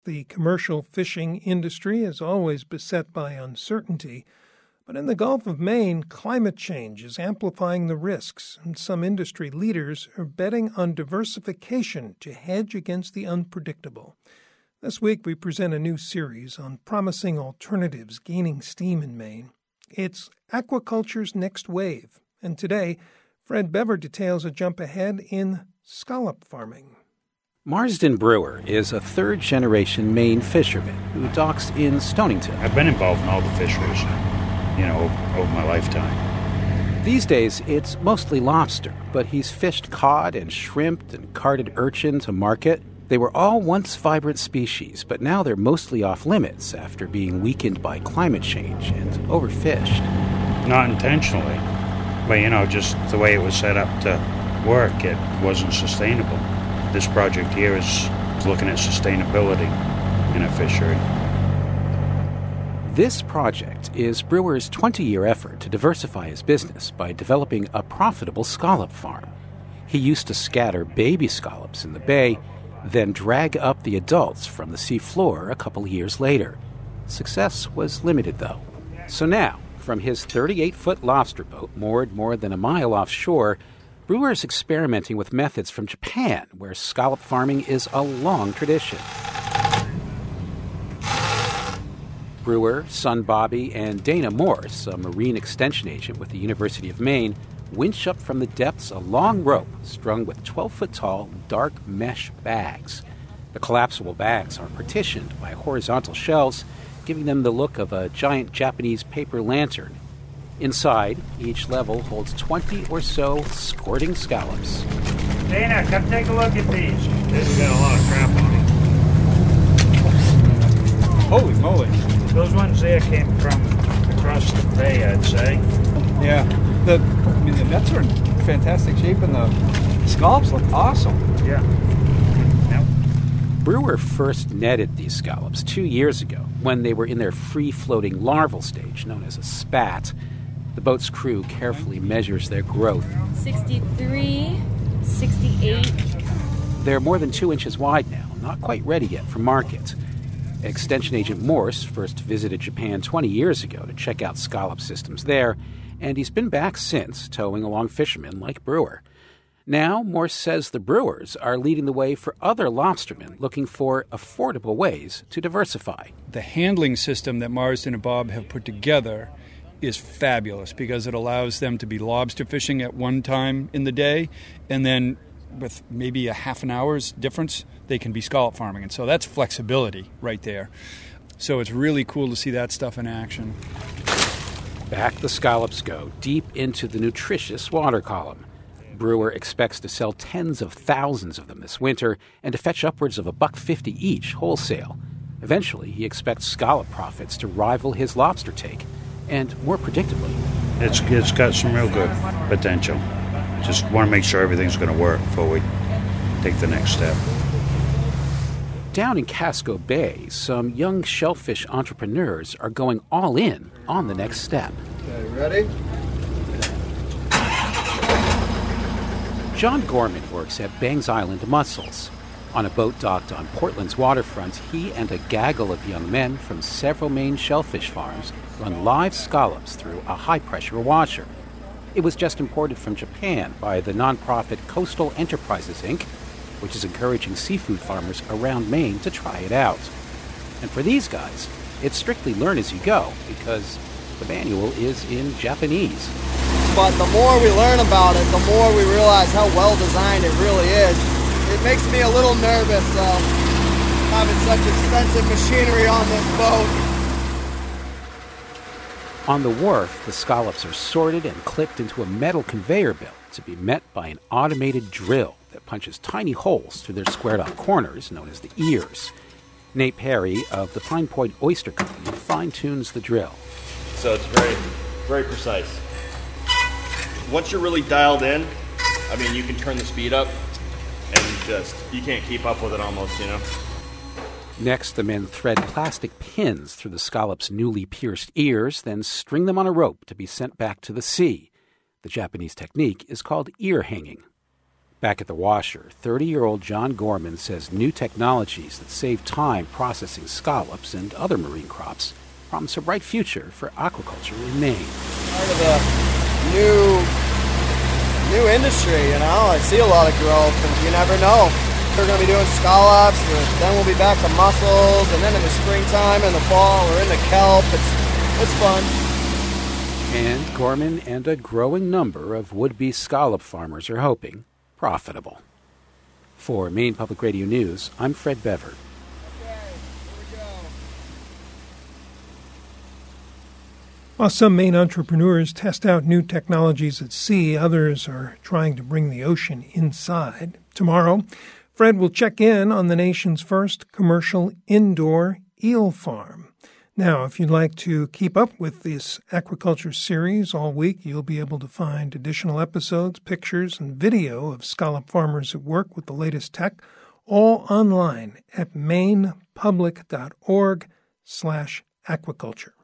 The commercial fishing industry is always beset by uncertainty, but in the Gulf of Maine, climate change is amplifying the risks, and some industry leaders are betting on diversification to hedge against the unpredictable. This week, we present a new series on promising alternatives gaining steam in Maine. It's Aquaculture's Next Wave, and today, Fred Bever details a jump ahead in scallop farming. Marsden Brewer is a third-generation Maine fisherman who docks in Stonington. I've been involved in all the fisheries, over my lifetime. These days, it's mostly lobster, but he's fished cod and shrimp and carted urchin to market. They were all once vibrant species, but now they're mostly off-limits after being weakened by climate change and overfished. Not intentionally, but, just the way it was set up to work, it wasn't sustainable. This project here is looking at sustainability in a fishery. This project is Brewer's 20-year effort to diversify his business by developing a profitable scallop farm. He used to scatter baby scallops in the bay, then drag up the adults from the seafloor a couple years later. Success was limited, though. So now, from his 38-foot lobster boat moored more than a mile offshore, Brewer is experimenting with methods from Japan, where scallop farming is a long tradition. Brewer, son Bobby, and Dana Morse, a marine extension agent with the University of Maine, winch up from the depths a long rope strung with 12-foot-tall dark mesh bags. The collapsible bags are partitioned by horizontal shelves, giving them the look of a giant Japanese paper lantern. Inside, each level holds 20 or so squirting scallops. Dana, come take a look at these. This has got a lot of crap on it. Holy moly. Those ones there came from across the bay, I'd say. Yeah. The nets are in fantastic shape and the scallops look awesome. Yeah. Yep. Brewer first netted these scallops 2 years ago when they were in their free-floating larval stage, known as a spat. The boat's crew carefully measures their growth. 63, 68. They're more than 2 inches wide now, not quite ready yet for market. Extension agent Morse first visited Japan 20 years ago to check out scallop systems there, and he's been back since, towing along fishermen like Brewer. Now, Morse says the Brewers are leading the way for other lobstermen looking for affordable ways to diversify. The handling system that Marsden and Bob have put together is fabulous because it allows them to be lobster fishing at one time in the day, and then with maybe a half an hour's difference, they can be scallop farming. And so that's flexibility right there. So it's really cool to see that stuff in action. Back the scallops go, deep into the nutritious water column. Brewer expects to sell tens of thousands of them this winter and to fetch upwards of $1.50 each wholesale. Eventually, he expects scallop profits to rival his lobster take. And more predictably, It's got some real good potential. Just want to make sure everything's going to work before we take the next step. Down in Casco Bay, some young shellfish entrepreneurs are going all in on the next step. Okay, ready? John Gorman works at Bangs Island Mussels. On a boat docked on Portland's waterfront, he and a gaggle of young men from several Maine shellfish farms run live scallops through a high-pressure washer. It was just imported from Japan by the nonprofit Coastal Enterprises, Inc., which is encouraging seafood farmers around Maine to try it out. And for these guys, it's strictly learn as you go because the manual is in Japanese. But the more we learn about it, the more we realize how well designed it really is. It makes me a little nervous, having such expensive machinery on this boat. On the wharf, the scallops are sorted and clipped into a metal conveyor belt to be met by an automated drill that punches tiny holes through their squared-off corners, known as the ears. Nate Perry of the Pine Point Oyster Company fine-tunes the drill. So it's very, very precise. Once you're really dialed in, you can turn the speed up, and you can't keep up with it almost, Next, the men thread plastic pins through the scallop's newly pierced ears, then string them on a rope to be sent back to the sea. The Japanese technique is called ear hanging. Back at the washer, 30-year-old John Gorman says new technologies that save time processing scallops and other marine crops promise a bright future for aquaculture in Maine. Part of the new industry, you know. I see a lot of growth, and you never know. We're going to be doing scallops, then we'll be back to mussels, and then in the springtime, in the fall, we're into kelp. It's fun. And Gorman and a growing number of would-be scallop farmers are hoping profitable. For Maine Public Radio News, I'm Fred Bever. While some Maine entrepreneurs test out new technologies at sea, others are trying to bring the ocean inside. Tomorrow, Fred will check in on the nation's first commercial indoor eel farm. Now, if you'd like to keep up with this aquaculture series all week, you'll be able to find additional episodes, pictures, and video of scallop farmers at work with the latest tech, all online at mainepublic.org/aquaculture.